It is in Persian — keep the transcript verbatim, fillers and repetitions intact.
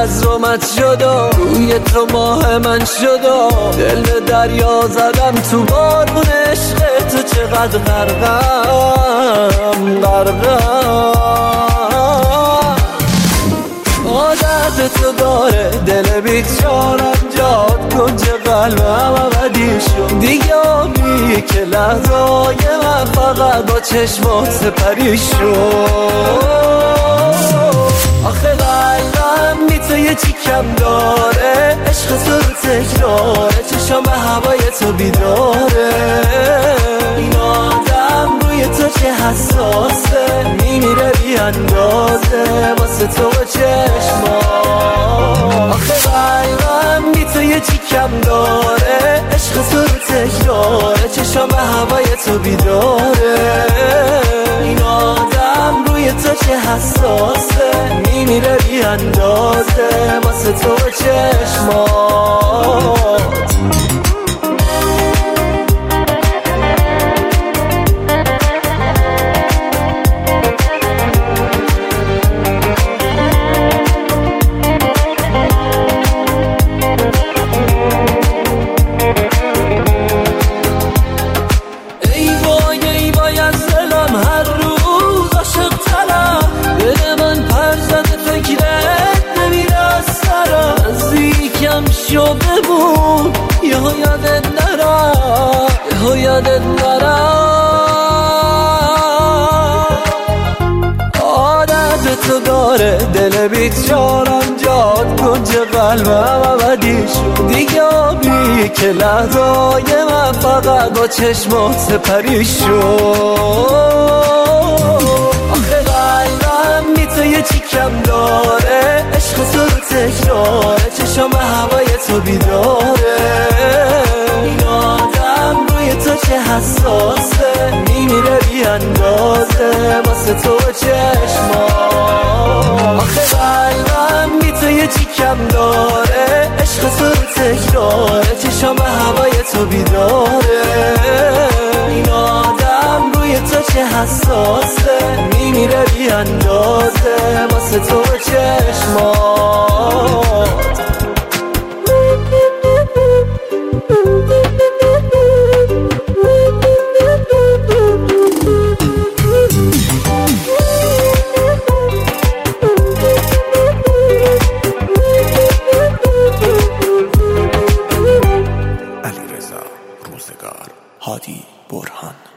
از رومت شدم، روی تو ماه من شدم، دل به دریا زدم تو بارون عشق تو، چقدر غرقم غرقم. عادت تو داره دل بیچارم، جاد کنج قلبم ابدی شد دیگه، آبی که لحظای من فقط با چشمات سپری شد. آخه قلبم بی تو یه چی کم داره، عشق تو رو تکراره، چشم به هوای تو بیداره. این آدم روی تو چه حساسه، میمیره بی اندازه واسه تو و چشمات. آخه قلبم بی تو یه چی کم داره، عشق تو رو تکراره، چشم به هوای تو بیداره. این آدم روی تو چه حساسه، میمیره بی اندازه واسه تو و چشمات. شو ببون یه ها یادت نرم، یه ها یادت نرم. عادت تو داره دل بیچارم، جاد کنج قلبم ابدی شد دیگه، آبی که لحظای من فقط با چشمات سپری شد. آخه قلبم بی تو یه چی کم داره، عشق تو رو تکراره، چشم به هوای تو بیداره. این آدم روی تو چه حساسه، میمیره بی اندازه واسه تو و چشمات. آخه قلبم بی تو یه چی کم داره، عشق تو رو تکراره، چشم به هوای تو بیداره. این آدم روی تو چه حساسه، میمیره بی اندازه واسه تو و چشمات. علیرضا روزگار، هادی برهان.